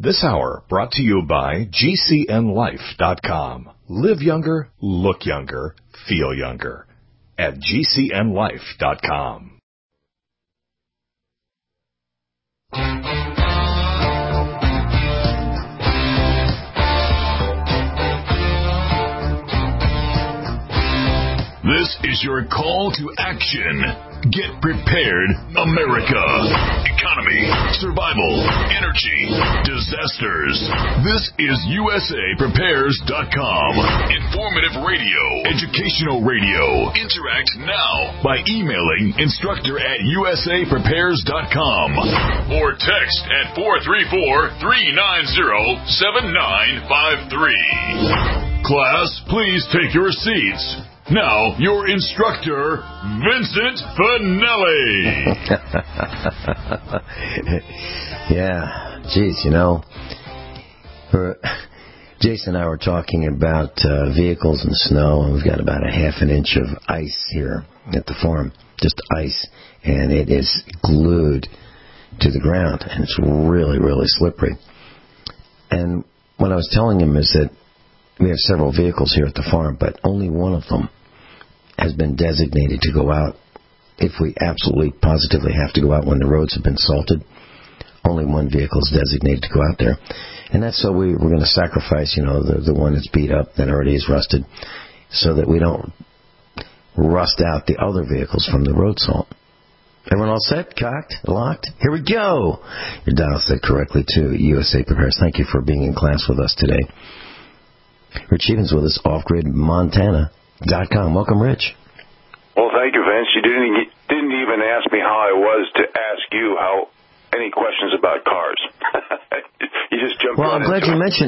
This hour brought to you by GCNLife.com. Live younger, look younger, feel younger at GCNLife.com. This is your call to action. Get prepared, America. Economy, survival, energy, disasters. This is USAPrepares.com. Informative radio, educational radio. Interact now by emailing instructor@USAPrepares.com or text at 434-390-7953. Class, please take your seats. Now, your instructor, Vincent Finelli. Yeah, geez, Jason and I were talking about vehicles and snow, and we've got about a half an inch of ice here at the farm, just ice, and it is glued to the ground, and it's really, really slippery. And what I was telling him is that we have several vehicles here at the farm, but only one of them has been designated to go out if we absolutely, positively have to go out when the roads have been salted. Only one vehicle is designated to go out there. And that's so we're going to sacrifice, the one that's beat up, that already is rusted, so that we don't rust out the other vehicles from the road salt. Everyone all set? Cocked? Locked? Here we go! Your dial set correctly to USA Prepares. Thank you for being in class with us today. Rich Evans with us, offgridmontana.com. Welcome, Rich. Well, thank you, Vince. You didn't even ask me how I was to ask you any questions about cars. You just jumped well, right I'm glad into you it. mentioned.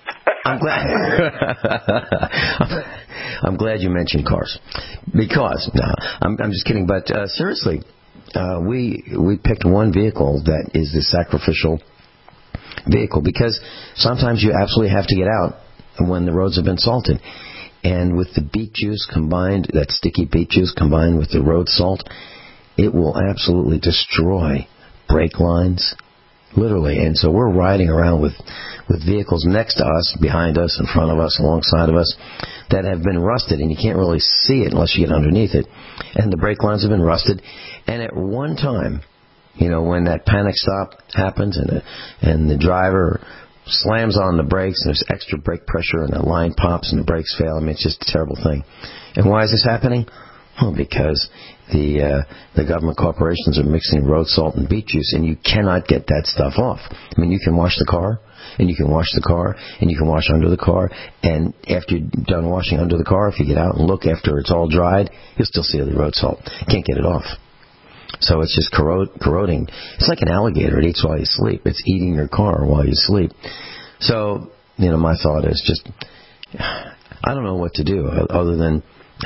I'm glad you mentioned cars, because I'm just kidding. But seriously, we picked one vehicle that is the sacrificial vehicle, because sometimes you absolutely have to get out when the roads have been salted. And with the beet juice combined, that sticky beet juice combined with the road salt, it will absolutely destroy brake lines, literally. And so we're riding around with vehicles next to us, behind us, in front of us, alongside of us, that have been rusted, and you can't really see it unless you get underneath it. And the brake lines have been rusted. And at one time, when that panic stop happens and the driver slams on the brakes and there's extra brake pressure and the line pops and the brakes fail. It's just a terrible thing. And why is this happening? Well, because the government corporations are mixing road salt and beet juice, and you cannot get that stuff off. You can wash the car, and you can wash the car, and you can wash under the car, and after you're done washing under the car, if you get out and look after it's all dried, you'll still see the road salt. Can't get it off. So it's just corroding. It's like an alligator. It eats while you sleep. It's eating your car while you sleep. So, my thought is just, I don't know what to do other than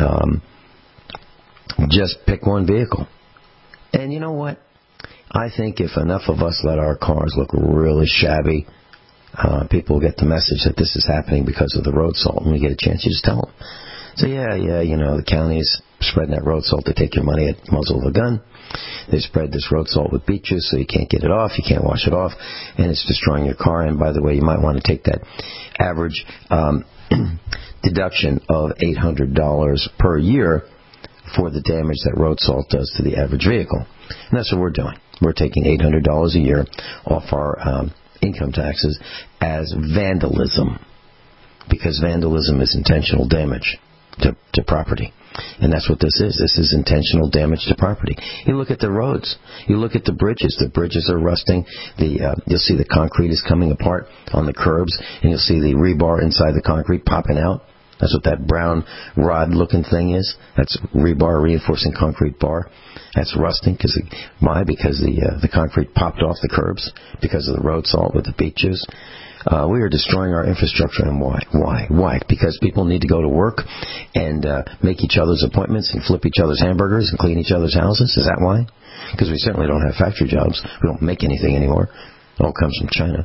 just pick one vehicle. And you know what? I think if enough of us let our cars look really shabby, people get the message that this is happening because of the road salt. When you get a chance, you just tell them. So, the county's spreading that road salt to take your money at the muzzle of a gun. They spread this road salt with beet juice so you can't get it off, you can't wash it off, and it's destroying your car. And by the way, you might want to take that average deduction of $800 per year for the damage that road salt does to the average vehicle. And that's what we're doing. We're taking $800 a year off our income taxes as vandalism, because vandalism is intentional damage to property. And that's what this is. This is intentional damage to property. You look at the roads. You look at the bridges. The bridges are rusting. You'll see the concrete is coming apart on the curbs, and you'll see the rebar inside the concrete popping out. That's what that brown rod-looking thing is. That's rebar, reinforcing concrete bar. That's rusting because the concrete popped off the curbs because of the road salt with the beet juice. We are destroying our infrastructure. And why? Why? Because people need to go to work and make each other's appointments and flip each other's hamburgers and clean each other's houses. Is that why? Because we certainly don't have factory jobs. We don't make anything anymore. It all comes from China.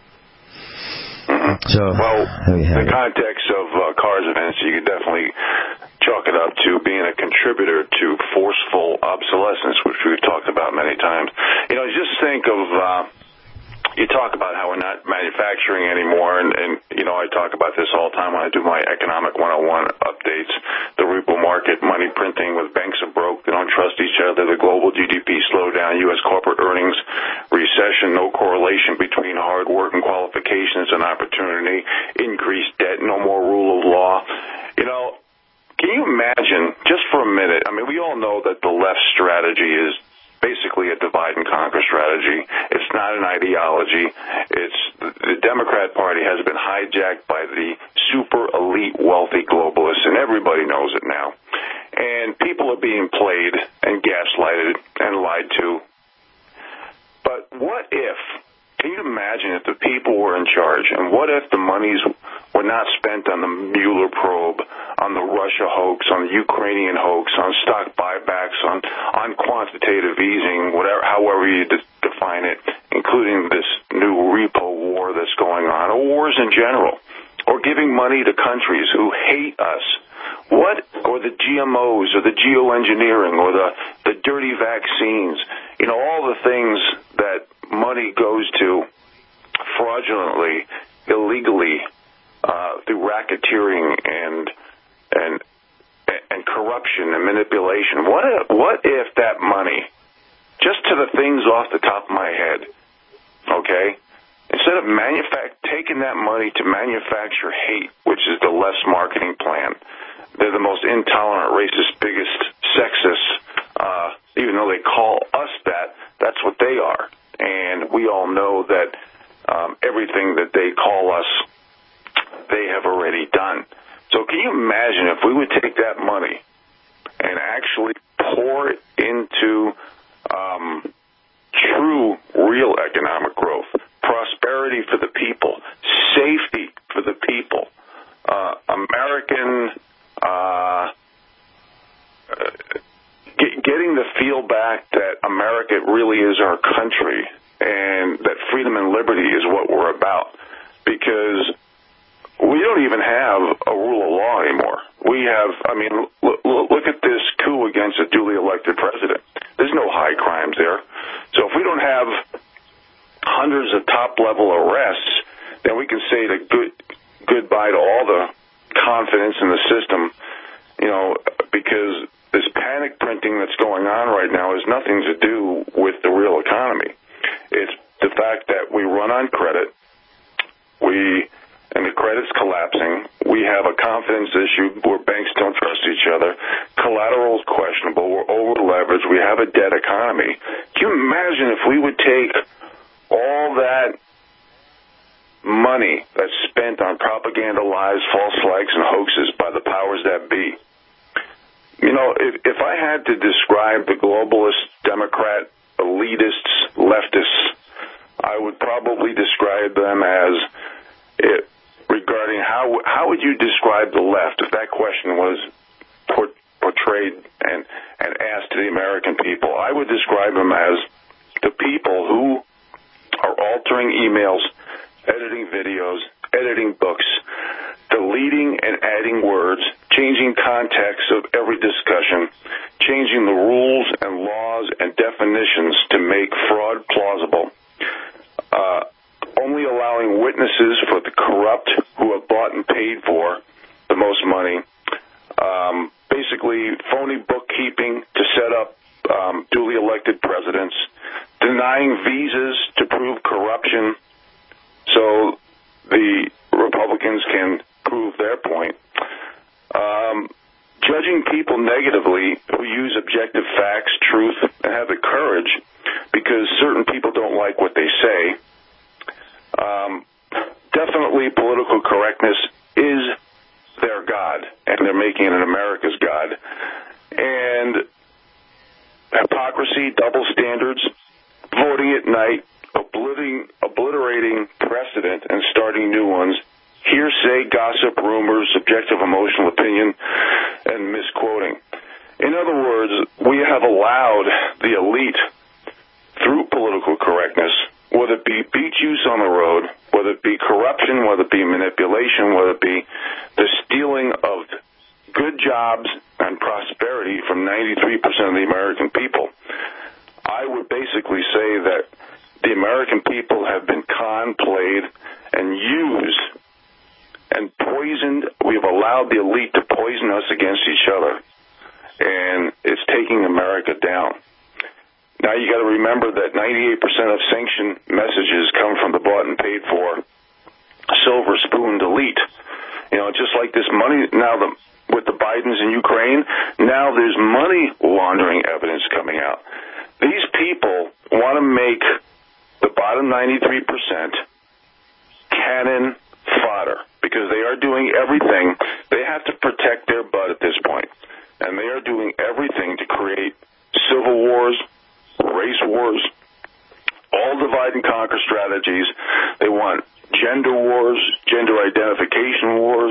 So, the context of cars events, you can definitely chalk it up to being a contributor to forceful obsolescence, which we've talked about many times. Just think of you talk about how we're not manufacturing anymore, and I talk about this all the time when I do my Economic 101 updates. The repo market, money printing with banks are broke. They don't trust each other. The global GDP slowdown, U.S. corporate earnings, recession, no correlation between hard work and qualifications and opportunity, increased debt, no more rule of law. Can you imagine, just for a minute, we all know that the left strategy is basically a divide and conquer strategy. It's not an ideology. The Democrat Party has been hijacked by the super elite wealthy globalists, and everybody knows it now. And people are being played and gaslighted and lied to. But what if, can you imagine if the people were in charge, and what if the monies were not spent on the Mueller probe, on the Russia hoax, on the Ukrainian hoax, on stock buybacks, on quantitative easing, however you define it, including this new repo war that's going on, or wars in general, or giving money to countries who hate us, or the GMOs, or the geoengineering, or the dirty vaccines, all the things that money goes to fraudulently, illegally, through racketeering and corruption and manipulation. What if that money, just to the things off the top of my head, okay, instead of taking that money to manufacture hate, which is the left's marketing plan, they're the most intolerant, racist, biggest, sexist, even though they call us that, that's what they are. And we all know that everything that they call us, they have already done. So can you imagine if we would take that money and actually pour it into true, real economic growth, prosperity for the people, safety for the people, getting the feel back that America really is our country and that freedom and liberty is what we're about, because we don't even have a rule of law anymore. We have, look at this coup against a duly elected president. There's no high crimes there. So if we don't have hundreds of top-level arrests, then we can say goodbye to all the confidence in the system, because this panic printing that's going on right now has nothing to do with the real economy. It's the fact that we run on credit, and the credit's collapsing. We have a confidence issue where banks don't trust each other. Collateral is questionable. We're over-leveraged. We have a debt economy. Can you imagine if we would take all that money that's spent on propaganda, lies, false flags, and hoaxes by the powers that be? If I had to describe the globalist, Democrat, elitists, leftists, I would probably describe them as regarding how would you describe the left if that question was portrayed and asked to the American people? I would describe them as the people who are altering emails, editing videos, editing books, deleting and adding words, changing context of every discussion, changing the rules and laws and definitions to make fraud plausible, only allowing witnesses for the corrupt who have bought and paid for the most money, basically phony bookkeeping to set up duly elected presidents, denying visas to prove corruption so the Republicans can prove their point, judging people negatively who use objective facts, truth, and have the courage because certain people don't like what they say. Definitely political correctness is their God, and they're making it an America's God. And hypocrisy, double standards, voting at night, obliterating precedent and starting new ones, hearsay, gossip, rumors, subjective emotional opinion, and misquoting. In other words, we have allowed the elite, through political correctness, whether it be beach use on the road, whether it be corruption, whether it be manipulation, whether it be the stealing of good jobs and prosperity from 93% of the American people. I would basically say that the American people have been con, played, and used and poisoned. We've allowed the elite to poison us against each other, and it's taking America down. Now you got to remember that 98% of sanctioned messages come from the bought and paid for, silver-spooned elite. You know, just like this money now with the Bidens in Ukraine, now there's money laundering evidence coming out. These people want to make the bottom 93% cannon fodder because they are doing everything. They have to protect their butt at this point, and they are doing everything to create civil wars, race wars, all divide and conquer strategies. They want gender wars, gender identification wars,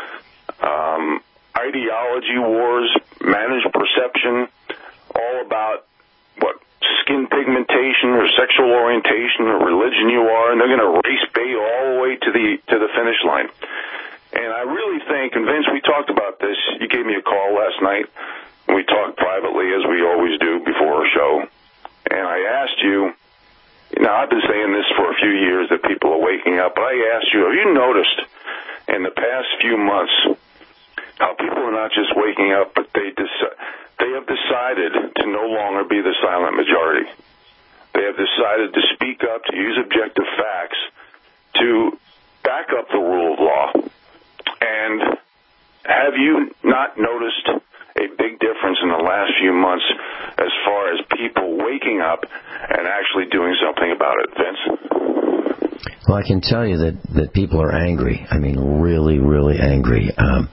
ideology wars, managed perception, all about what skin pigmentation or sexual orientation or religion you are, and they're going to race bait all the way to the finish line. And I really think, and Vince, we talked about this. You gave me a call last night, and we talked privately, as we always do before our show. And I asked you, now I've been saying this for a few years that people are waking up, but I asked you, have you noticed in the past few months how people are not just waking up, but they have decided to no longer be the silent majority. They have decided to speak up, to use objective facts, to back up the rule of law. And have you not noticed a big difference in the last few months as far as people waking up and actually doing something about it, Vince? Well, I can tell you that people are angry. I mean, really, really angry.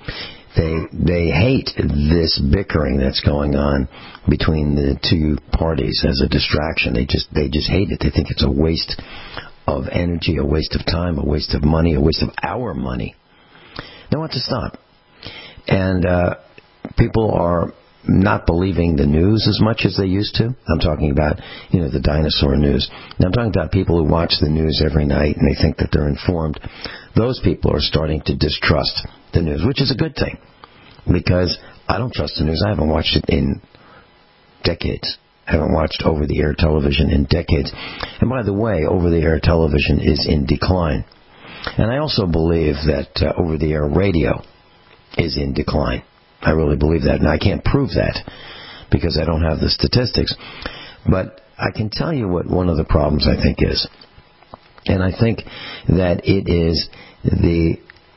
They hate this bickering that's going on between the two parties as a distraction. They just hate it. They think it's a waste of energy, a waste of time, a waste of money, a waste of our money. They want to stop. And people are not believing the news as much as they used to. I'm talking about, the dinosaur news. Now, I'm talking about people who watch the news every night and they think that they're informed. Those people are starting to distrust the news, which is a good thing, because I don't trust the news. I haven't watched it in decades. I haven't watched over-the-air television in decades. And by the way, over-the-air television is in decline. And I also believe that over-the-air radio is in decline. I really believe that. And I can't prove that because I don't have the statistics. But I can tell you what one of the problems I think is. And I think that it is the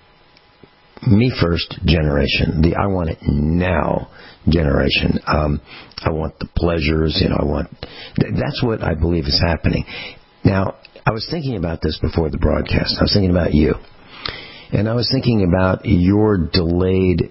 me first generation, the I want it now generation. I want the pleasures, that's what I believe is happening. Now, I was thinking about this before the broadcast. I was thinking about you. And I was thinking about your delayed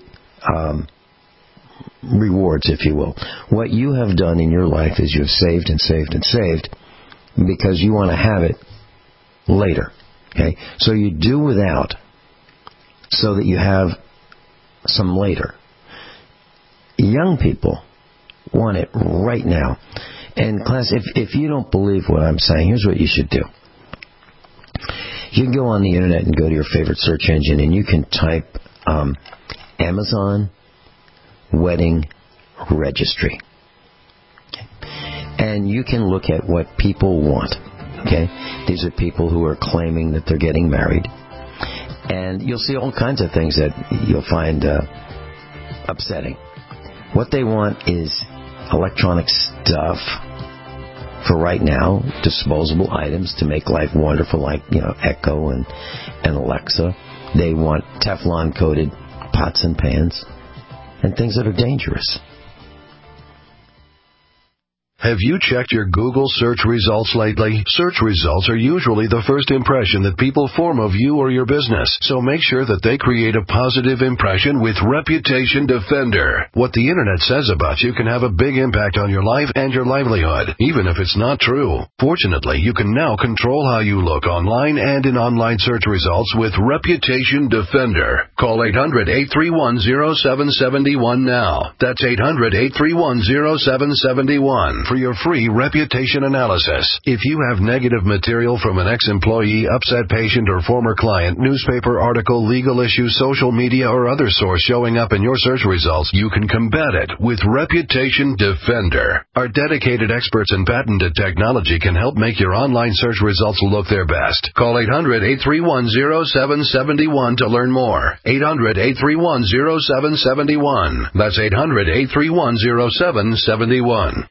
rewards, if you will. What you have done in your life is you've saved and saved and saved because you want to have it later. Okay? So you do without so that you have some later. Young people want it right now. And class, if you don't believe what I'm saying, here's what you should do. You can go on the internet and go to your favorite search engine and you can type Amazon Wedding Registry. Okay. And you can look at what people want. Okay, these are people who are claiming that they're getting married. And you'll see all kinds of things that you'll find upsetting. What they want is electronic stuff for right now, disposable items to make life wonderful, like Echo and Alexa. They want Teflon-coated pots and pans and things that are dangerous. Have you checked your Google search results lately? Search results are usually the first impression that people form of you or your business, so make sure that they create a positive impression with Reputation Defender. What the Internet says about you can have a big impact on your life and your livelihood, even if it's not true. Fortunately, you can now control how you look online and in online search results with Reputation Defender. Call 800-831-0771 now. That's 800-831-0771 for for your free reputation analysis. If you have negative material from an ex-employee, upset patient, or former client, newspaper article, legal issue, social media, or other source showing up in your search results, you can combat it with Reputation Defender. Our dedicated experts in patented technology can help make your online search results look their best. Call 800-831-0771 to learn more. 800-831-0771. That's 800-831-0771.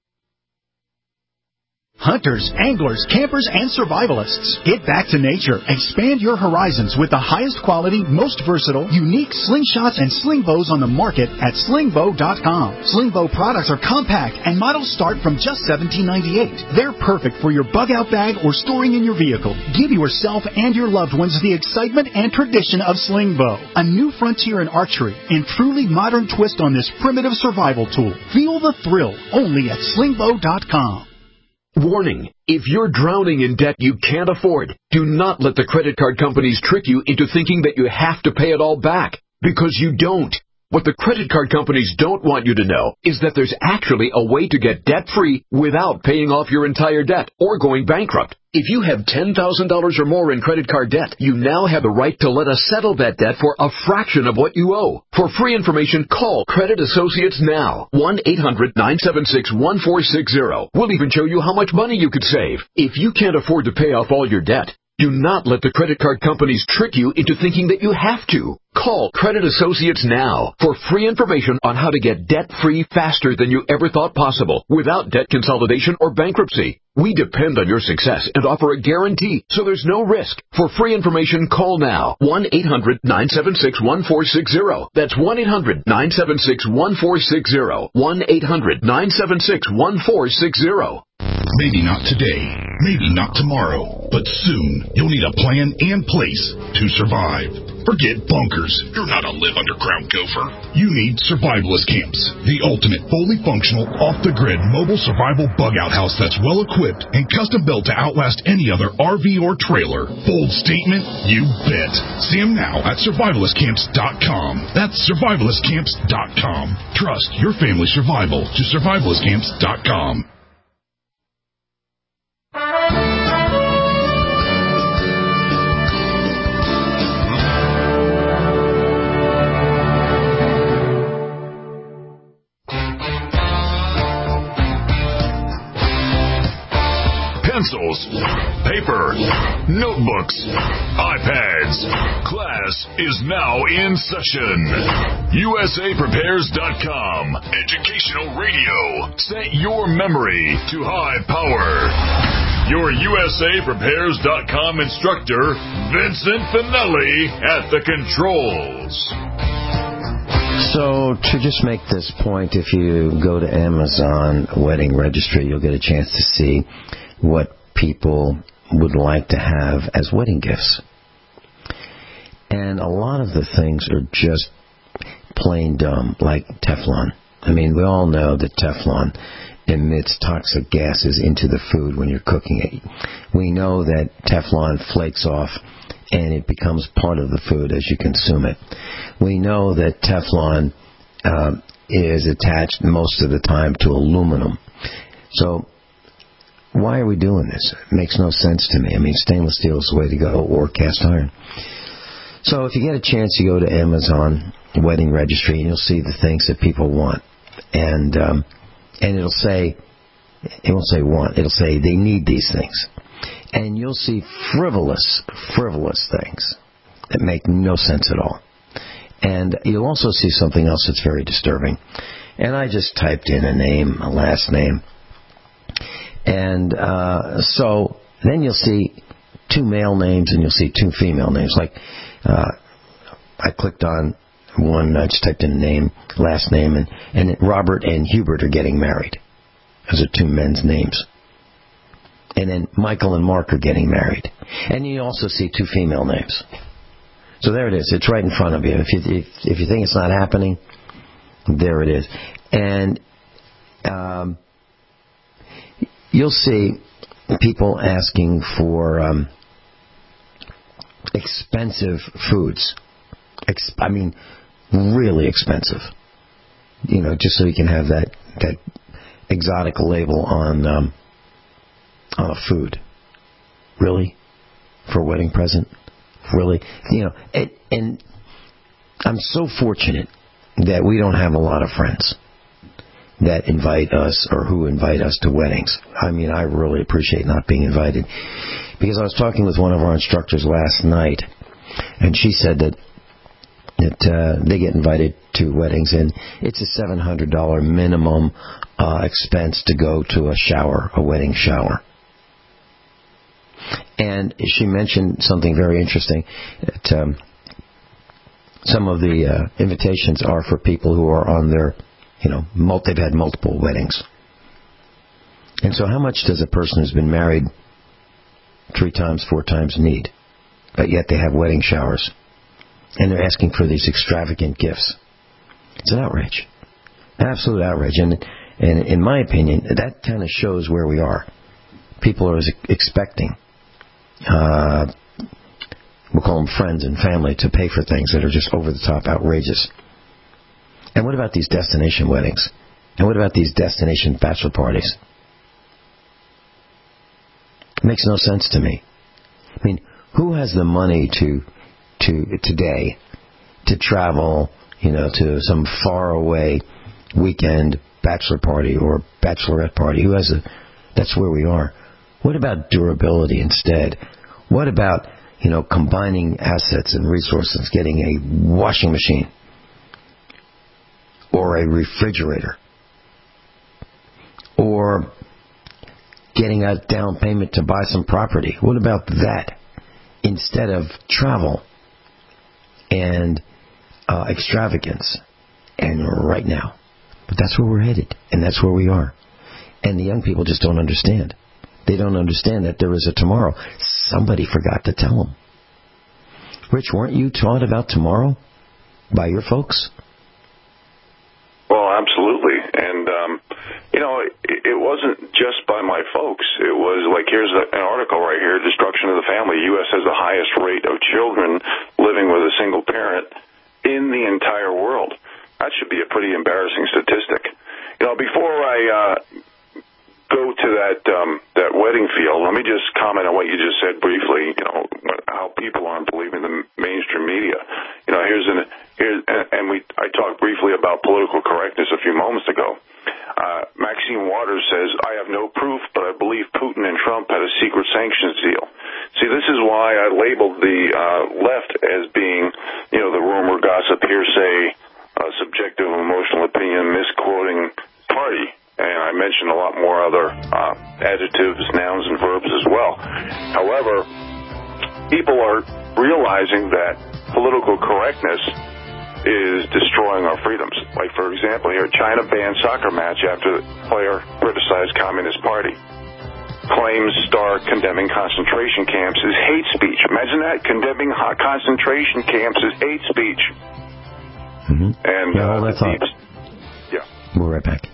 Hunters, anglers, campers, and survivalists. Get back to nature. Expand your horizons with the highest quality, most versatile, unique slingshots and sling bows on the market at slingbow.com. Slingbow products are compact and models start from just $17.98. They're perfect for your bug-out bag or storing in your vehicle. Give yourself and your loved ones the excitement and tradition of Slingbow, a new frontier in archery and truly modern twist on this primitive survival tool. Feel the thrill only at slingbow.com. Warning, if you're drowning in debt you can't afford, do not let the credit card companies trick you into thinking that you have to pay it all back, because you don't. What the credit card companies don't want you to know is that there's actually a way to get debt-free without paying off your entire debt or going bankrupt. If you have $10,000 or more in credit card debt, you now have the right to let us settle that debt for a fraction of what you owe. For free information, call Credit Associates now. 1-800-976-1460. We'll even show you how much money you could save. If you can't afford to pay off all your debt, do not let the credit card companies trick you into thinking that you have to. Call Credit Associates now for free information on how to get debt-free faster than you ever thought possible without debt consolidation or bankruptcy. We depend on your success and offer a guarantee, so there's no risk. For free information, call now. 1-800-976-1460. That's 1-800-976-1460. 1-800-976-1460. Maybe not today, maybe not tomorrow, but soon you'll need a plan and place to survive. Forget bunkers. You're not a live underground gopher. You need Survivalist Camps, the ultimate fully functional, off-the-grid mobile survival bug-out house that's well-equipped and custom-built to outlast any other RV or trailer. Bold statement? You bet. See them now at survivalistcamps.com. That's survivalistcamps.com. Trust your family's survival to survivalistcamps.com. Pencils, paper, notebooks, iPads. Class is now in session. USAPrepares.com. Educational radio. Set your memory to high power. Your USAPrepares.com instructor, Vincent Finelli, at the controls. So, to just make this point, if you go to Amazon Wedding Registry, you'll get a chance to see what people would like to have as wedding gifts. And a lot of the things are just plain dumb, like Teflon. I mean, we all know that Teflon emits toxic gases into the food when you're cooking it. We know that Teflon flakes off and it becomes part of the food as you consume it. We know that Teflon is attached most of the time to aluminum. So why are we doing this? It makes no sense to me. I mean, stainless steel is the way to go, or cast iron. So if you get a chance, you go to Amazon Wedding Registry, and you'll see the things that people want. And it'll say, it won't say want, it'll say they need these things. And you'll see frivolous things that make no sense at all. And you'll also see something else that's very disturbing. And I just typed in a name, a last name. And so then you'll see 2 male names and you'll see 2 female names. Like I clicked on one, I just typed in a name, last name, and Robert and Hubert are getting married. Those are 2 men's names. And then Michael and Mark are getting married. And you also see 2 female names. So there it is. It's right in front of you. If you think it's not happening, there it is. And you'll see people asking for expensive foods. I mean, really expensive. You know, just so you can have that exotic label on a food. Really? For a wedding present? Really? And I'm so fortunate that we don't have a lot of friends that invite us or who invite us to weddings. I mean, I really appreciate not being invited. Because I was talking with one of our instructors last night, and she said that they get invited to weddings, and it's a $700 minimum expense to go to a wedding shower. And she mentioned something very interesting, that some of the invitations are for people who are on their, they've had multiple weddings. And so how much does a person who's been married 3 times, 4 times need? But yet they have wedding showers. And they're asking for these extravagant gifts. It's an outrage. An absolute outrage. And in my opinion, that kind of shows where we are. People are expecting, we'll call them friends and family, to pay for things that are just over-the-top outrageous. And what about these destination weddings? And what about these destination bachelor parties? It makes no sense to me. I mean, who has the money today to travel, to some faraway weekend bachelor party or bachelorette party? That's where we are. What about durability instead? What about, combining assets and resources, getting a washing machine or a refrigerator, or getting a down payment to buy some property? What about that instead of travel and extravagance and right now? But that's where we're headed, and that's where we are. And the young people just don't understand. They don't understand that there is a tomorrow. Somebody forgot to tell them. Rich, weren't you taught about tomorrow by your folks? Well, absolutely. And, it wasn't just by my folks. It was like, here's an article right here, Destruction of the Family. U.S. has the highest rate of children living with a single parent in the entire world. That should be a pretty embarrassing statistic. Before I go to that wedding field, let me just comment on what you just said briefly, how people aren't believing the mainstream media. I talked briefly about political correctness a few moments ago. Maxine Waters says, I have no proof, but I believe Putin and Trump had a secret sanctions deal. See, this is why I labeled the left as being, the rumor, gossip, hearsay, subjective, emotional opinion, misquoting party. And I mentioned a lot more other adjectives, nouns, and verbs as well. However, people are realizing that political correctness is destroying our freedoms. Like, for example, here, China banned soccer match after the player criticized Communist Party. Claims start condemning concentration camps is hate speech. Imagine that, condemning concentration camps is hate speech. Mm-hmm. And hold that thought. Yeah. We'll be right back.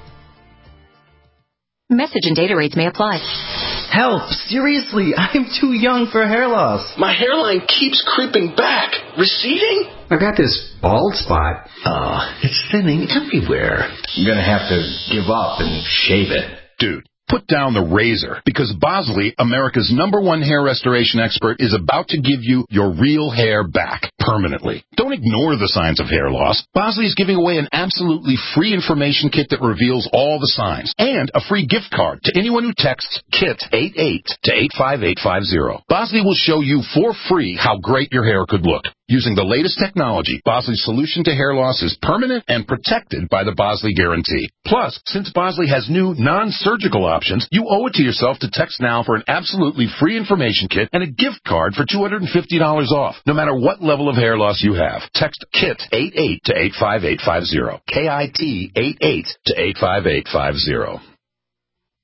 Message and data rates may apply. Help! Seriously, I'm too young for hair loss. My hairline keeps creeping back. Receding? I've got this bald spot. It's thinning everywhere. I'm gonna have to give up and shave it. Dude, put down the razor, because Bosley, America's #1 hair restoration expert, is about to give you your real hair back permanently. Don't ignore the signs of hair loss. Bosley is giving away an absolutely free information kit that reveals all the signs, and a free gift card to anyone who texts KIT88 to 85850. Bosley will show you for free how great your hair could look. Using the latest technology, Bosley's solution to hair loss is permanent and protected by the Bosley Guarantee. Plus, since Bosley has new non-surgical options, you owe it to yourself to text now for an absolutely free information kit and a gift card for $250 off, no matter what level of hair loss you have. Text KIT88 to 85850. KIT88 to 85850.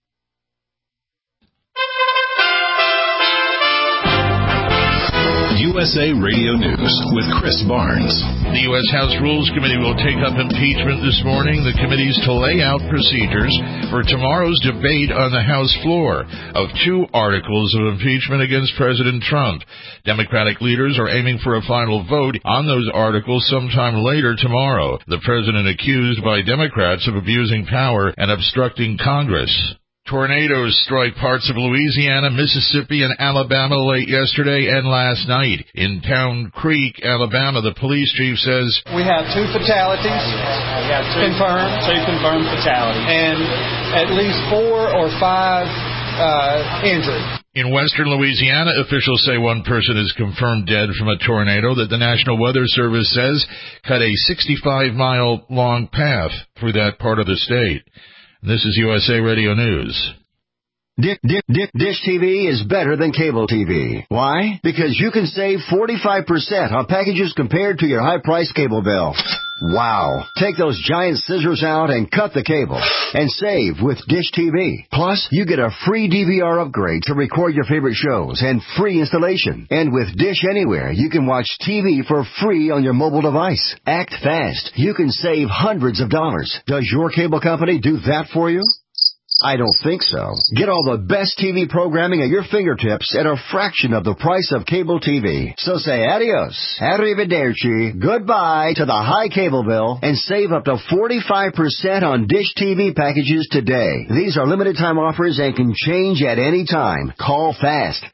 You USA Radio News with Chris Barnes. The U.S. House Rules Committee will take up impeachment this morning. The committee's to lay out procedures for tomorrow's debate on the House floor of 2 articles of impeachment against President Trump. Democratic leaders are aiming for a final vote on those articles sometime later tomorrow. The president accused by Democrats of abusing power and obstructing Congress. Tornadoes strike parts of Louisiana, Mississippi, and Alabama late yesterday and last night. In Pound Creek, Alabama, the police chief says, "We have 2 fatalities. We have two confirmed fatalities. And at least 4 or 5 injured." In western Louisiana, officials say 1 person is confirmed dead from a tornado that the National Weather Service says cut a 65-mile-long path through that part of the state. This is USA Radio News. Dish TV is better than cable TV. Why? Because you can save 45% on packages compared to your high-priced cable bill. Wow. Take those giant scissors out and cut the cable and save with Dish TV. Plus, you get a free DVR upgrade to record your favorite shows and free installation. And with Dish Anywhere, you can watch TV for free on your mobile device. Act fast. You can save hundreds of dollars. Does your cable company do that for you? I don't think so. Get all the best TV programming at your fingertips at a fraction of the price of cable TV. So say adios, arrivederci, goodbye to the high cable bill and save up to 45% on Dish TV packages today. These are limited time offers and can change at any time. Call fast.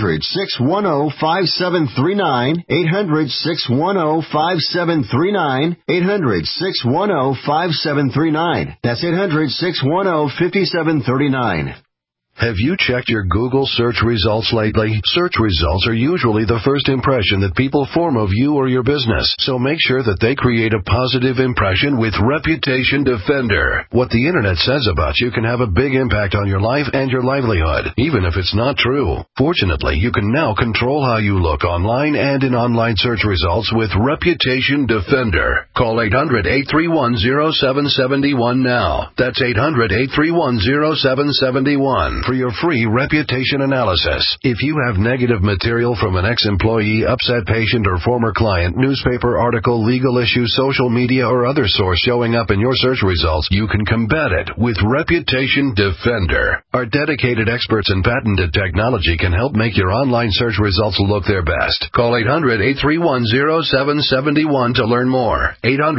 800-610-5739. 800-610-5739. 800-610-5739. That's 800-610-5739. Have you checked your Google search results lately? Search results are usually the first impression that people form of you or your business, so make sure that they create a positive impression with Reputation Defender. What the Internet says about you can have a big impact on your life and your livelihood, even if it's not true. Fortunately, you can now control how you look online and in online search results with Reputation Defender. Call 800-831-0771 now. That's 800-831-0771. For your free reputation analysis. If you have negative material from an ex-employee, upset patient, or former client, newspaper article, legal issue, social media, or other source showing up in your search results, you can combat it with Reputation Defender. Our dedicated experts in patented technology can help make your online search results look their best. Call 800-831-0771 to learn more.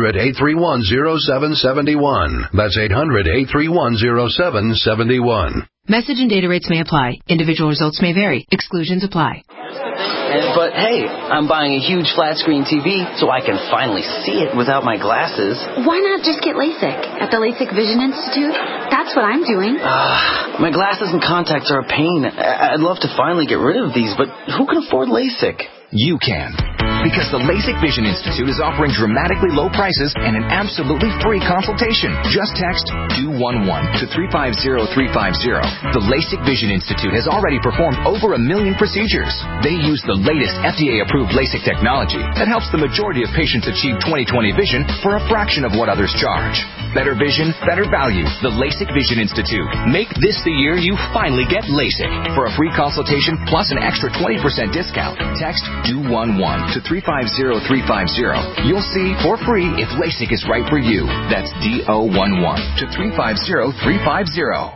800-831-0771. That's 800-831-0771. Message and data rates may apply. Individual results may vary. Exclusions apply. But hey, I'm buying a huge flat screen TV so I can finally see it without my glasses. Why not just get LASIK at the LASIK Vision Institute? That's what I'm doing. My glasses and contacts are a pain. I'd love to finally get rid of these, but who can afford LASIK? You can. Because the LASIK Vision Institute is offering dramatically low prices and an absolutely free consultation. Just text 211 to 350350. The LASIK Vision Institute has already performed over 1 million procedures. They use the latest FDA-approved LASIK technology that helps the majority of patients achieve 20/20 vision for a fraction of what others charge. Better vision, better value. The LASIK Vision Institute. Make this the year you finally get LASIK. For a free consultation plus an extra 20% discount, text 211 to 350350. You'll see for free if LASIK is right for you. That's D-O-11 to 350350.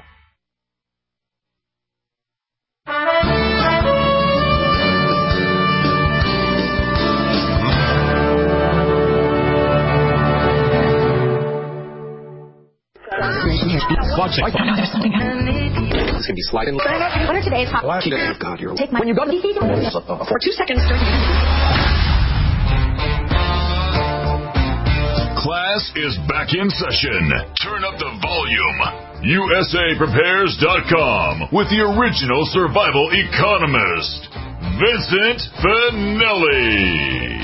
It's going to be sliding. What are today's hot? God, you're... Take my... When you go to for 2 seconds. Class is back in session. Turn up the volume. USAPrepares.com with the original survival economist, Vincent Finelli.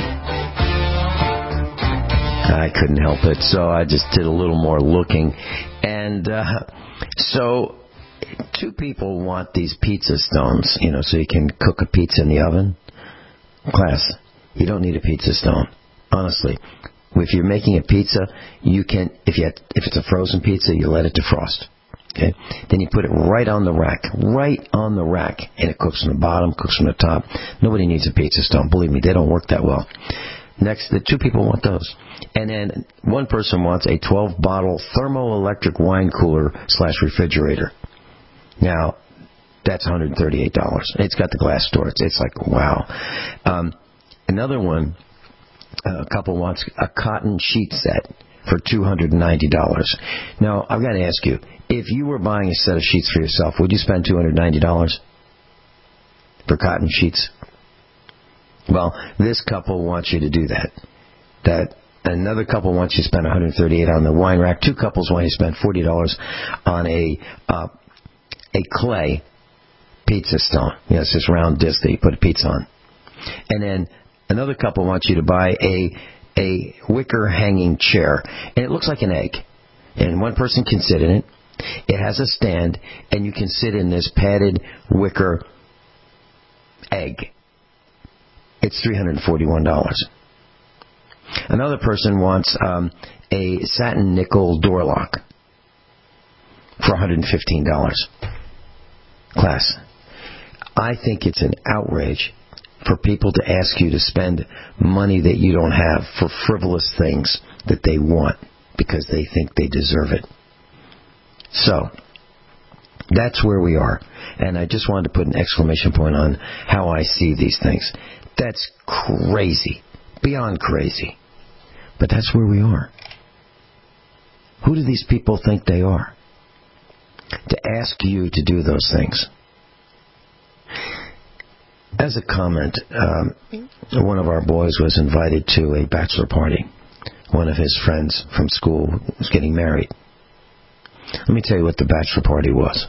I couldn't help it, so I just did a little more looking. And so 2 people want these pizza stones, so you can cook a pizza in the oven. Class, you don't need a pizza stone. Honestly, if you're making a pizza, you can, if it's a frozen pizza, you let it defrost. Okay? Then you put it right on the rack. And it cooks from the bottom, cooks from the top. Nobody needs a pizza stone. Believe me, they don't work that well. Next, the two people want those. And then one person wants a 12-bottle thermoelectric wine cooler / refrigerator. Now, that's $138. It's got the glass door. It's like, wow. Another one, a couple wants a cotton sheet set for $290. Now, I've got to ask you, if you were buying a set of sheets for yourself, would you spend $290 for cotton sheets? Well, this couple wants you to do that. Another couple wants you to spend $138 on the wine rack. Two couples want you to spend $40 on a clay pizza stone. It's this round disc that you put a pizza on. And then another couple wants you to buy a wicker hanging chair, and it looks like an egg. And one person can sit in it. It has a stand, and you can sit in this padded wicker egg. It's $341. Another person wants a satin nickel door lock for $115. Class, I think it's an outrage for people to ask you to spend money that you don't have for frivolous things that they want because they think they deserve it. So, that's where we are. And I just wanted to put an exclamation point on how I see these things. That's crazy. Beyond crazy. But that's where we are. Who do these people think they are to ask you to do those things? As a comment, one of our boys was invited to a bachelor party. One of his friends from school was getting married. Let me tell you what the bachelor party was.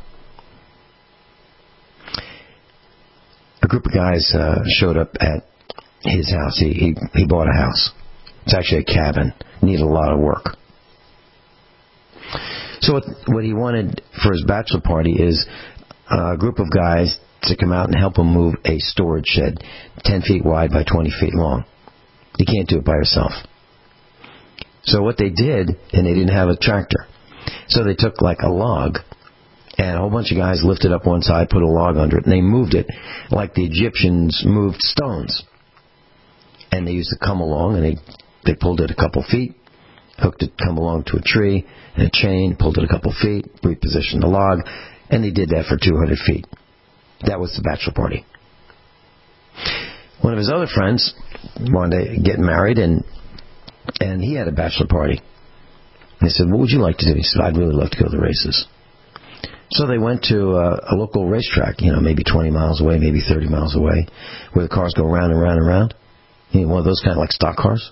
A group of guys showed up at his house. He bought a house. It's actually a cabin. Needed a lot of work. So what he wanted for his bachelor party is a group of guys to come out and help him move a storage shed 10 feet wide by 20 feet long. You can't do it by yourself. So what they did, and they didn't have a tractor, so they took like a log, and a whole bunch of guys lifted up one side, put a log under it, and they moved it like the Egyptians moved stones. And they used to come along, and they pulled it a couple feet, hooked it, come along to a tree, and a chain, pulled it a couple feet, repositioned the log, and they did that for 200 feet. That was the bachelor party. One of his other friends wanted to get married, and he had a bachelor party. They said, what would you like to do? He said, I'd really love to go to the races. So they went to a local racetrack, maybe 20 miles away, maybe 30 miles away, where the cars go round and round and round. One of those kind of like stock cars.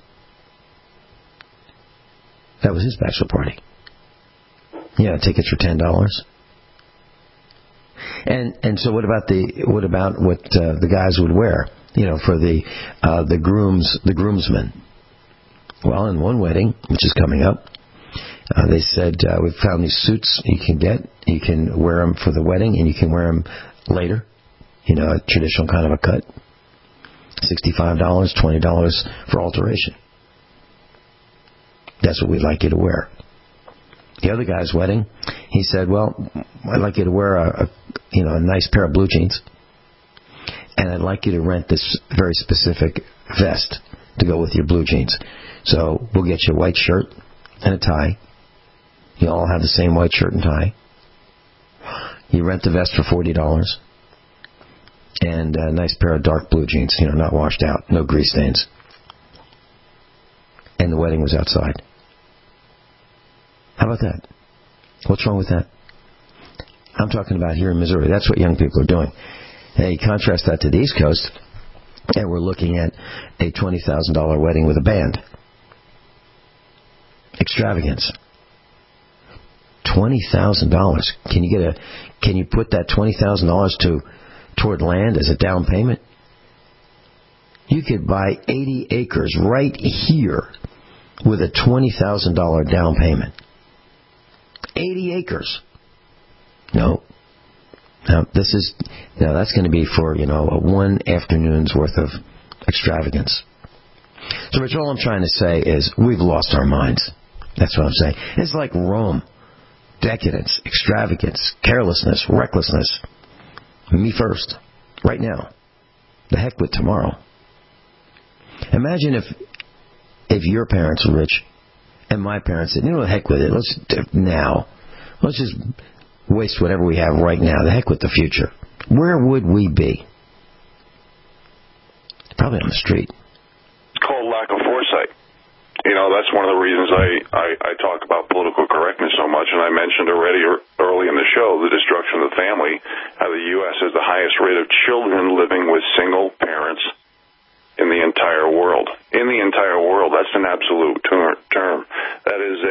That was his bachelor party. Yeah, tickets for $10. And so what about what the guys would wear, for the groomsmen? Well, in one wedding, which is coming up, they said, we've found these suits you can get. You can wear them for the wedding, and you can wear them later. A traditional kind of a cut. $65, $20 for alteration. That's what we'd like you to wear. The other guy's wedding, he said, well, I'd like you to wear a nice pair of blue jeans, and I'd like you to rent this very specific vest to go with your blue jeans. So we'll get you a white shirt and a tie. You all have the same white shirt and tie. You rent the vest for $40, and a nice pair of dark blue jeans, not washed out, no grease stains. And the wedding was outside. How about that? What's wrong with that? I'm talking about here in Missouri. That's what young people are doing. And you contrast that to the East Coast, and we're looking at a $20,000 wedding with a band. Extravagance. $20,000. Can you put that $20,000 toward land as a down payment? You could buy 80 acres right here with a $20,000 down payment. 80 acres. No, that's going to be for, one afternoon's worth of extravagance. So, Rich, all I'm trying to say is we've lost our minds. That's what I'm saying. It's like Rome. decadence, extravagance, carelessness, recklessness. Me first, right now. The heck with tomorrow. Imagine if your parents were rich and my parents said, the heck with it. Let's just waste whatever we have right now. The heck with the future. Where would we be? Probably on the street. It's called lack of foresight. That's one of the reasons I talk about political correctness so much, and I mentioned already early in the show the destruction of the family, how the U.S. has the highest rate of children living with single parents in the entire world. In the entire world. That's an absolute term. That is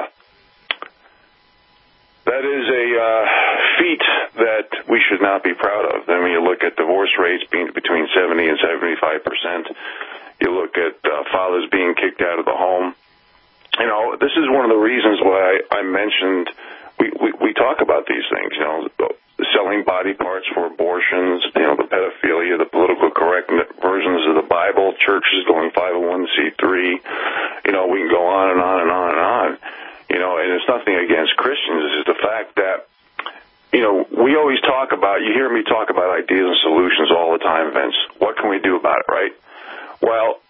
a feat that we should not be proud of. Then when you look at divorce rates being between 70 and 75%, you look at fathers being kicked out of the home. This is one of the reasons why I mentioned we talk about these things. Selling body parts for abortions, the pedophilia, the political correct versions of the Bible, churches going 501c3. We can go on and on and on and on. And it's nothing against Christians. It's just the fact that, we always talk about, you hear me talk about ideas and solutions all the time, Vince. What can we do about it, right? Well,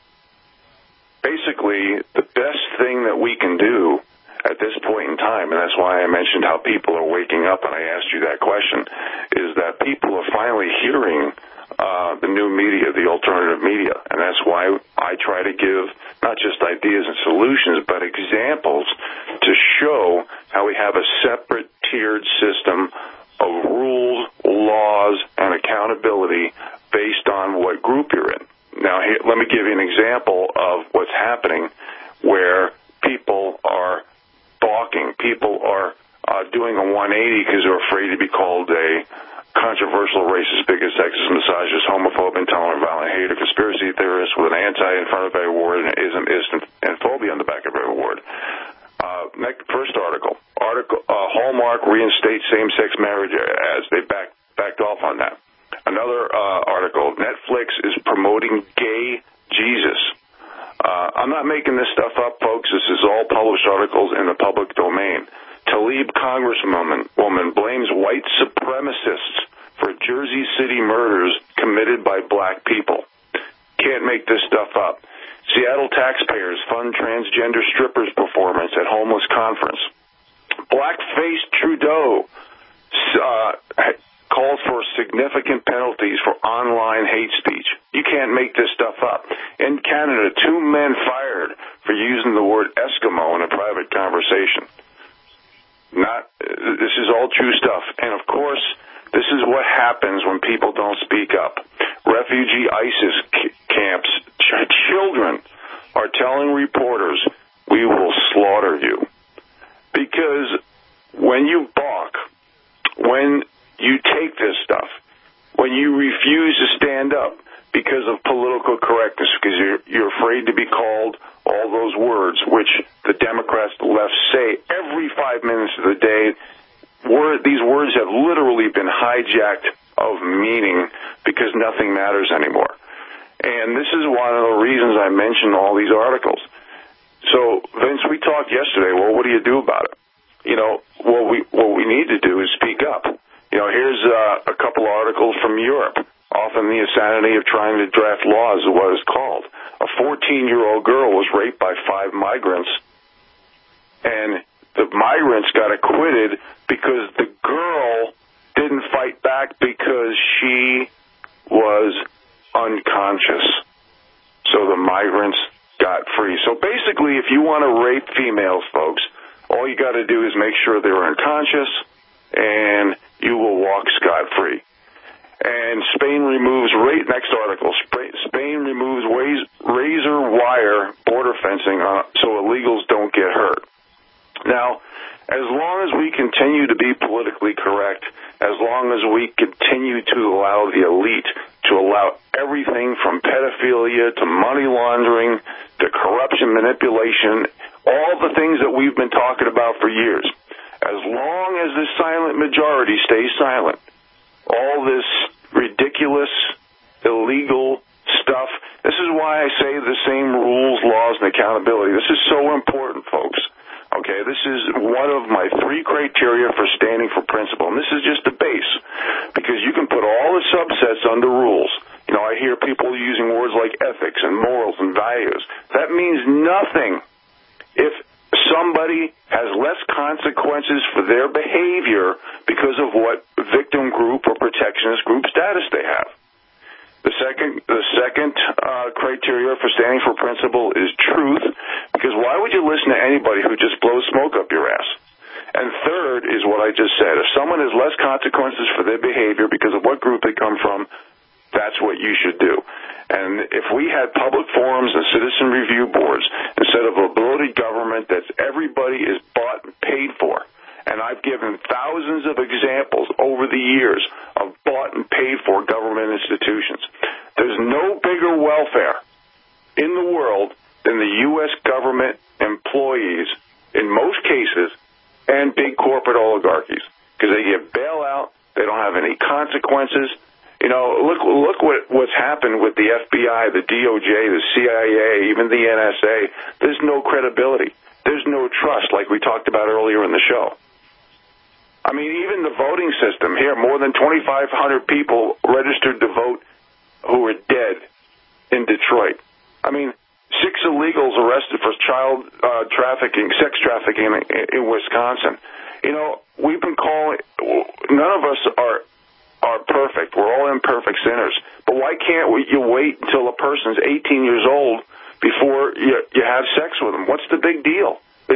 basically, the best thing that we can do at this point in time, and that's why I mentioned how people are waking up, and I asked you that question, is that people are finally hearing the new media, the alternative media, and that's why I try to give not just ideas and solutions, but examples to show how we have a separate tiered system of rules, laws, and accountability based on what group you're in. Now, here, let me give you an example of what's happening where people are balking. People are doing a 180 because they're afraid to be called a controversial, racist, bigot, sexist, misogynist, homophobe, intolerant, violent, hater, conspiracy theorist with an anti in front of every word and ism, and phobia on the back of every word. First article, Hallmark reinstates same-sex marriage as they backed off on that. Another article, Netflix is promoting gay Jesus. I'm not making this stuff up, folks. This is all published articles in the public domain. Tlaib congresswoman blames white supremacists for Jersey City murders committed by black people. Can't make this stuff up. Seattle taxpayers fund transgender strippers performance at homeless conference. Black-faced Trudeau calls for significant penalties for online hate speech. You can't make this stuff up. In Canada, 2 men fired for using the word Eskimo in a private conversation. This is all true stuff. And of course, this is what happens when people don't speak up. Refugee ISIS camps, children are telling reporters, we will slaughter you. Because when you balk, when you take this stuff, when you refuse to stand up because of political correctness, because you're afraid to be called all those words, which the Democrats, the left say every 5 minutes of the day, these words have literally been hijacked of meaning because nothing matters anymore. And this is one of the reasons I mentioned all these articles. So, Vince, we talked yesterday, well, what do you do about it? What we need to do is speak up. Here's a couple articles from Europe. Often the insanity of trying to draft laws is what it's called. A 14-year-old girl was raped by 5 migrants, and the migrants got acquitted because the girl didn't fight back because she was unconscious. So the migrants got free. So basically, if you want to rape females, folks, all you got to do is make sure they're unconscious, and you will walk scot-free. And Spain removes, next article, Spain removes razor wire border fencing so illegals don't get hurt. Now, as long as we continue to be politically correct, as long as we continue to allow the elite to allow everything from pedophilia to money laundering to corruption, manipulation, all the things that we've been talking about for years, as long as the silent majority stays silent, all this ridiculous, illegal stuff. This is why I say the same rules, laws, and accountability. This is so important, folks. Okay, this is one of my 3 criteria for standing for principle, and this is just the base, because you can put all the subsets under rules. You know, I hear people using words like ethics and morals and values. That means nothing if somebody has less consequences for their behavior because of what victim group or protectionist group status they have. The second criteria for standing for principle is truth, because why would you listen to anybody who just blows smoke up your ass? And third is what I just said. If someone has less consequences for their behavior because of what group they come from, that's what you should do. And if we had public forums and citizen review boards instead of a bloated government that everybody is bought and paid for, and I've given thousands of examples over the years of bought and paid for government institutions. There's no bigger welfare in the world than the U.S. government employees, in most cases, and big corporate oligarchies, because they get bailout, they don't have any consequences. You know, look what's happened with the FBI, the DOJ, the CIA, even the NSA. There's no credibility. There's no trust, like we talked about earlier in the show. I mean, even the voting system here, more than 2,500 people registered to vote who are dead in Detroit. I mean, 6 illegals arrested for child trafficking, sex trafficking in Wisconsin. You know, we've been calling, none of us are perfect. We're all imperfect sinners. But why can't you wait until a person's 18 years old before you have sex with them? What's the big deal? I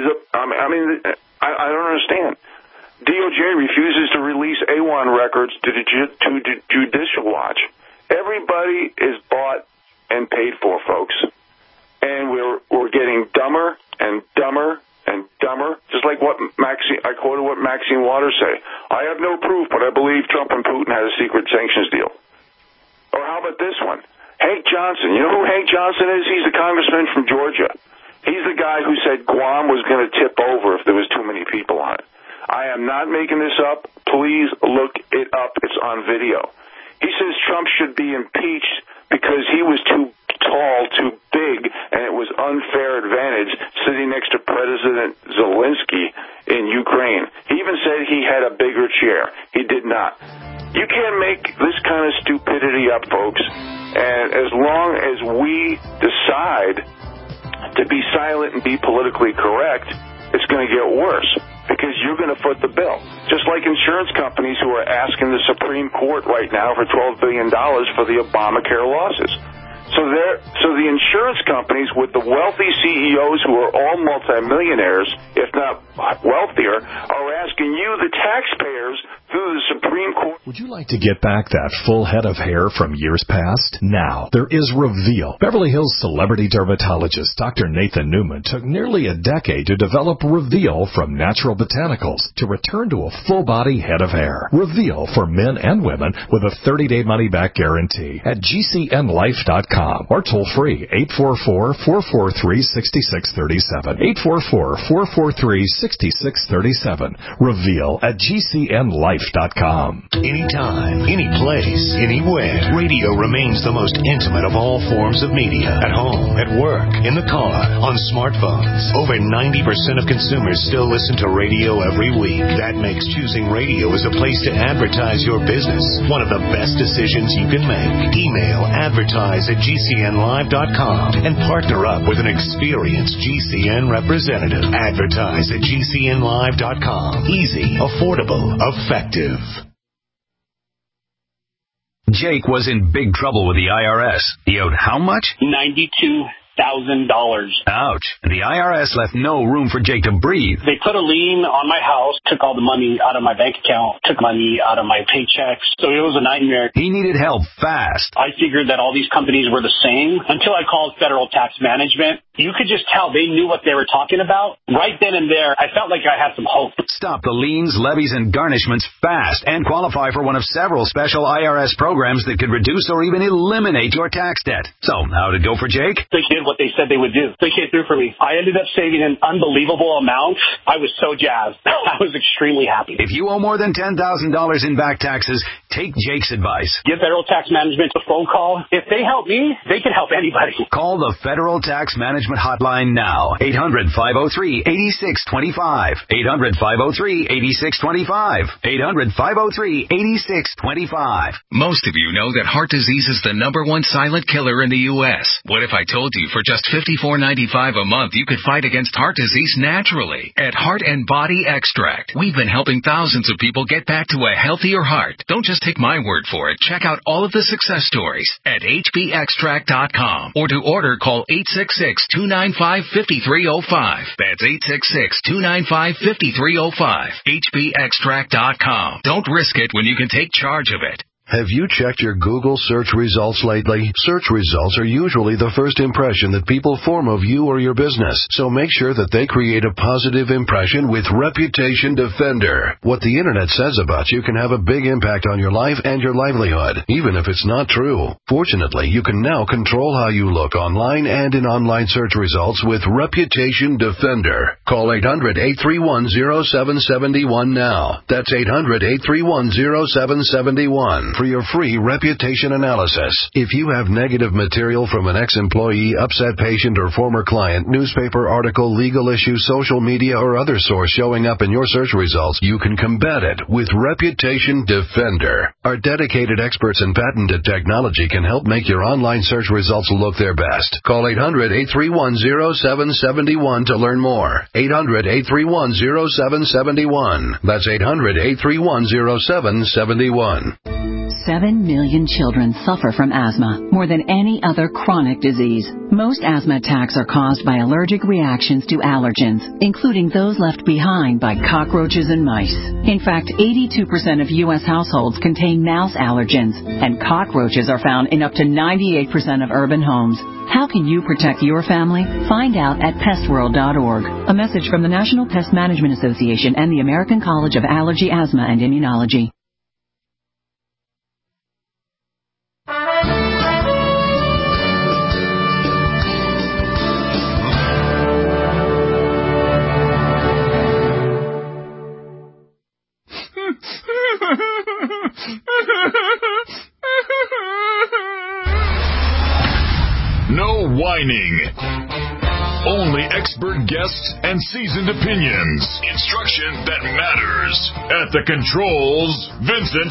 don't understand. DOJ refuses to release A1 records to Judicial Watch. Everybody is bought and paid for, folks. And we're getting dumber and dumber and dumber, just like what I quoted what Maxine Waters say. I have no proof, but I believe Trump and Putin had a secret sanctions deal. Or how about this one? Hank Johnson. You know who Hank Johnson is? He's the congressman from Georgia. He's the guy who said Guam was going to tip over if there was too many people on it. I am not making this up. Please look it up. It's on video. He says Trump should be impeached because he was too tall, too big, and it was unfair advantage sitting next to President Zelensky in Ukraine. He even said he had a bigger chair. He did not. You can't make this kind of stupidity up, folks. And as long as we decide to be silent and be politically correct, it's going to get worse, because you're going to foot the bill. Just like insurance companies who are asking the Supreme Court right now for $12 billion for the Obamacare losses. So the insurance companies with the wealthy CEOs who are all multimillionaires, if not wealthier, are asking you, the taxpayers, through the Supreme Court. Would you like to get back that full head of hair from years past? Now, there is Reveal. Beverly Hills celebrity dermatologist Dr. Nathan Newman took nearly a decade to develop Reveal from natural botanicals to return to a full-body head of hair. Reveal for men and women with a 30-day money-back guarantee at GCNlife.com or toll free 844-443-6637. 844-443-6637. Reveal at GCNlife.com. Anytime, any place, anywhere. Radio remains the most intimate of all forms of media. At home, at work, in the car, on smartphones. Over 90% of consumers still listen to radio every week. That makes choosing radio as a place to advertise your business one of the best decisions you can make. Email advertise@GCNlive.com and partner up with an experienced GCN representative. Advertise at GCNlive.com. Easy, affordable, effective. Jake was in big trouble with the IRS. He owed how much? $92,000. Ouch. And the IRS left no room for Jake to breathe. They put a lien on my house, took all the money out of my bank account, took money out of my paychecks. So it was a nightmare. He needed help fast. I figured that all these companies were the same until I called Federal Tax Management. You could just tell they knew what they were talking about. Right then and there, I felt like I had some hope. Stop the liens, levies, and garnishments fast and qualify for one of several special IRS programs that could reduce or even eliminate your tax debt. So, how'd it go for Jake? They did what they said they would do. They came through for me. I ended up saving an unbelievable amount. I was so jazzed. I was extremely happy. If you owe more than $10,000 in back taxes, take Jake's advice. Give Federal Tax Management a phone call. If they help me, they can help anybody. Call the Federal Tax Management Management Hotline now. 800-503-8625. 800-503-8625. 800-503-8625. Most of you know that heart disease is the #1 silent killer in the U.S. What if I told you for just $54.95 a month you could fight against heart disease naturally? At Heart and Body Extract, we've been helping thousands of people get back to a healthier heart. Don't just take my word for it. Check out all of the success stories at hbextract.com, or to order, call 866-295-5305. That's 866-295-5305. hbextract.com. Don't risk it when you can take charge of it. Have you checked your Google search results lately? Search results are usually the first impression that people form of you or your business, so make sure that they create a positive impression with Reputation Defender. What the Internet says about you can have a big impact on your life and your livelihood, even if it's not true. Fortunately, you can now control how you look online and in online search results with Reputation Defender. Call 800-831-0771 now. That's 800-831-0771. For your free reputation analysis. If you have negative material from an ex-employee, upset patient, or former client, newspaper article, legal issue, social media, or other source showing up in your search results, you can combat it with Reputation Defender. Our dedicated experts in patented technology can help make your online search results look their best. Call 800-831-0771 to learn more. 800-831-0771. That's 800-831-0771. 7 million children suffer from asthma, more than any other chronic disease. Most asthma attacks are caused by allergic reactions to allergens, including those left behind by cockroaches and mice. In fact, 82% of U.S. households contain mouse allergens, and cockroaches are found in up to 98% of urban homes. How can you protect your family? Find out at pestworld.org. A message from the National Pest Management Association and the American College of Allergy, Asthma, and Immunology. No whining. Only expert guests and seasoned opinions. Instruction that matters. At the controls, Vincent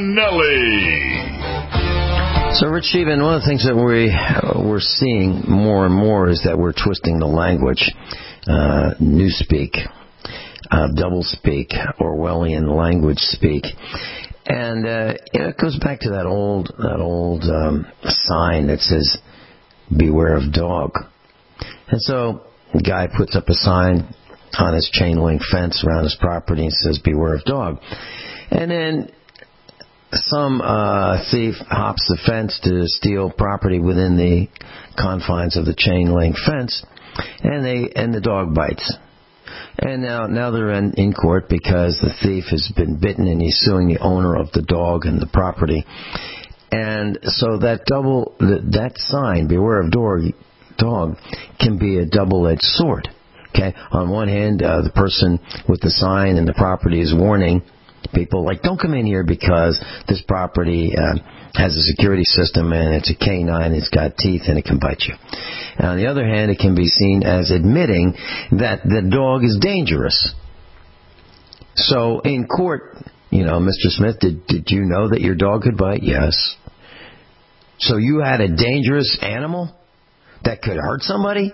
Finelli. So, Rich Sheehan, one of the things that we're seeing more and more is that we're twisting the language. Newspeak, doublespeak, Orwellian language speak. And it goes back to that old sign that says, "Beware of dog." And so the guy puts up a sign on his chain link fence around his property and says, "Beware of dog." And then some thief hops the fence to steal property within the confines of the chain link fence, and the dog bites. And now they're in court because the thief has been bitten and he's suing the owner of the dog and the property. And so that sign, "Beware of dog," can be a double-edged sword. Okay, on one hand, the person with the sign and the property is warning people, like, don't come in here because this property has a security system and it's a canine, it's got teeth, and it can bite you. And on the other hand, it can be seen as admitting that the dog is dangerous. So in court, Mr. Smith, did you know that your dog could bite? Yes. So you had a dangerous animal that could hurt somebody?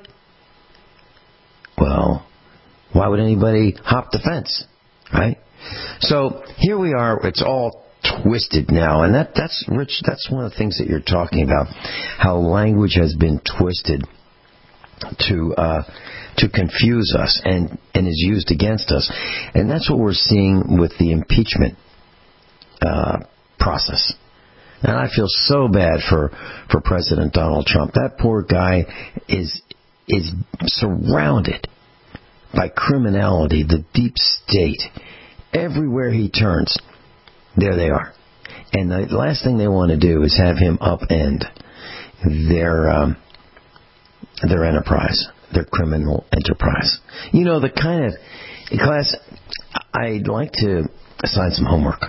Well, why would anybody hop the fence, right? So here we are. It's all twisted now, and that's Rich. That's one of the things that you're talking about. How language has been twisted to confuse us and is used against us, and that's what we're seeing with the impeachment process. And I feel so bad for President Donald Trump. That poor guy is surrounded by criminality, the deep state. Everywhere he turns, there they are. And the last thing they want to do is have him upend their enterprise, their criminal enterprise. The kind of class, I'd like to assign some homework.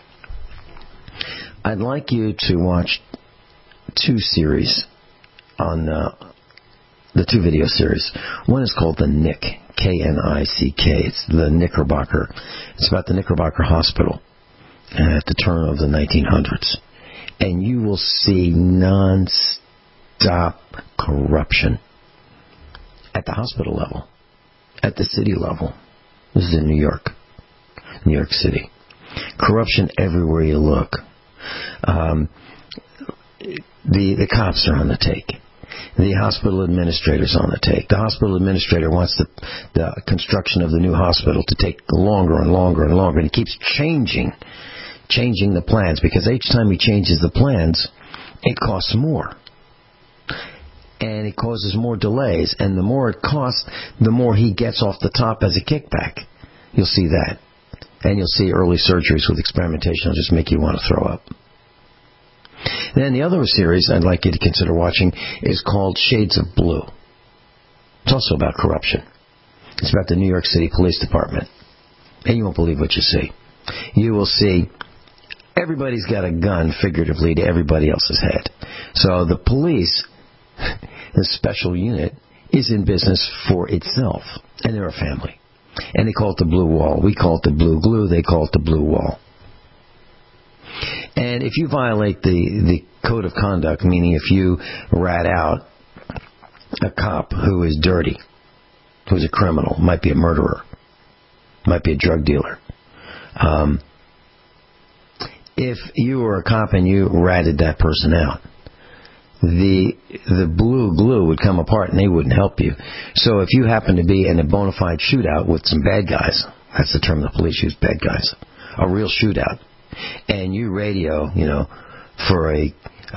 I'd like you to watch 2 series on the two video series. One is called The Knick, K-N-I-C-K. It's the Knickerbocker. It's about the Knickerbocker Hospital at the turn of the 1900s. And you will see non-stop corruption at the hospital level, at the city level. This is in New York City. Corruption everywhere you look. The cops are on the take. The hospital administrator's on the take. The hospital administrator wants the construction of the new hospital to take longer and longer and longer, and he keeps changing the plans, because each time he changes the plans, it costs more. And it causes more delays, and the more it costs, the more he gets off the top as a kickback. You'll see that. And you'll see early surgeries with experimentation will just make you want to throw up. Then the other series I'd like you to consider watching is called Shades of Blue. It's also about corruption. It's about the New York City Police Department. And you won't believe what you see. You will see everybody's got a gun, figuratively, to everybody else's head. So the police, the special unit, is in business for itself. And they're a family. And they call it the blue wall. We call it the blue glue. They call it the blue wall. And if you violate the code of conduct, meaning if you rat out a cop who is dirty, who's a criminal, might be a murderer, might be a drug dealer. If you were a cop and you ratted that person out, the blue glue would come apart and they wouldn't help you. So if you happen to be in a bona fide shootout with some bad guys, that's the term the police use, bad guys, a real shootout, and you radio, for a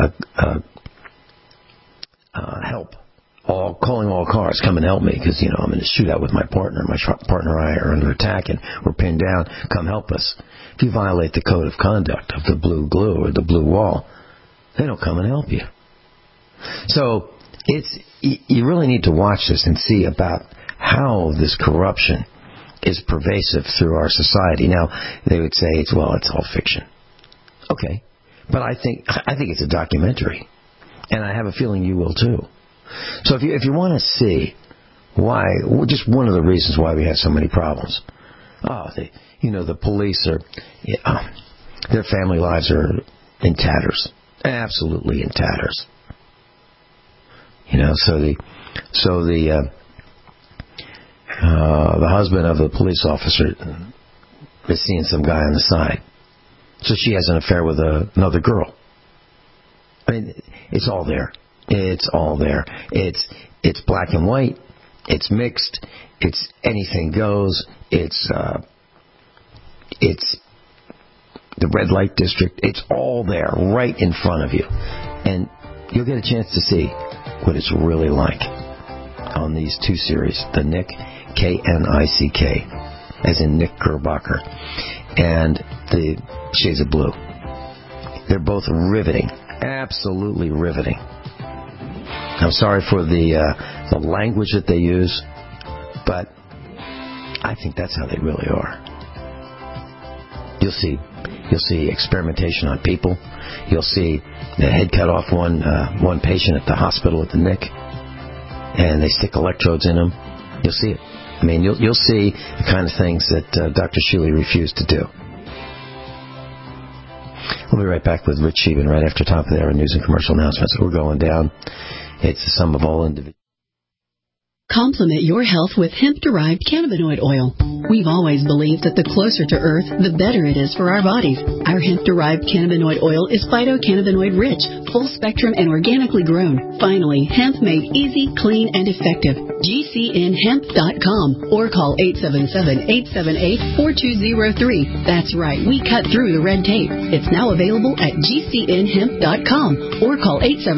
help, calling all cars, come and help me, because I'm in a shootout with my partner. My partner and I are under attack and we're pinned down. Come help us. If you violate the code of conduct of the blue glue or the blue wall, they don't come and help you. So you really need to watch this and see about how this corruption is pervasive through our society. Now, they would say it's all fiction. Okay. But I think it's a documentary. And I have a feeling you will too. So if you want to see why, just one of the reasons why we have so many problems. The police are, their family lives are in tatters. Absolutely in tatters. So the husband of the police officer is seeing some guy on the side. So she has an affair with another girl. I mean, it's all there. It's all there. It's black and white. It's mixed. It's anything goes. It's the red light district. It's all there, right in front of you, and you'll get a chance to see what it's really like on these two series, the Knick, K-N-I-C-K, as in Knickerbocker, and the Shades of Blue. They're both riveting, absolutely riveting. I'm sorry for the language that they use, but I think that's how they really are. You'll see experimentation on people. You'll see the head cut off one patient at the hospital at the Knick, and they stick electrodes in him. You'll see it. I mean, you'll see the kind of things that Dr. Shuley refused to do. We'll be right back with Rich Sheben right after top of the hour news and commercial announcements. We're going down. It's the sum of all individuals. Complement your health with hemp-derived cannabinoid oil. We've always believed that the closer to Earth, the better it is for our bodies. Our hemp-derived cannabinoid oil is phytocannabinoid-rich, full-spectrum, and organically grown. Finally, hemp made easy, clean, and effective. GCNhemp.com or call 877-878-4203. That's right, we cut through the red tape. It's now available at GCNhemp.com or call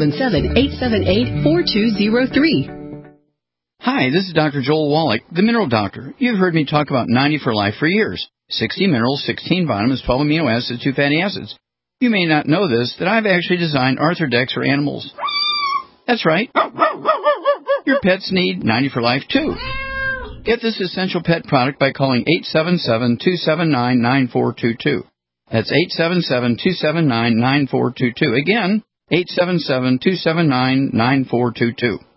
877-878-4203. Hi, this is Dr. Joel Wallach, the Mineral Doctor. You've heard me talk about 90 for Life for years. 60 minerals, 16 vitamins, 12 amino acids, 2 fatty acids. You may not know this, that I've actually designed Arthrodex for animals. That's right. Your pets need 90 for Life, too. Get this essential pet product by calling 877-279-9422. That's 877-279-9422. Again, 877-279-9422.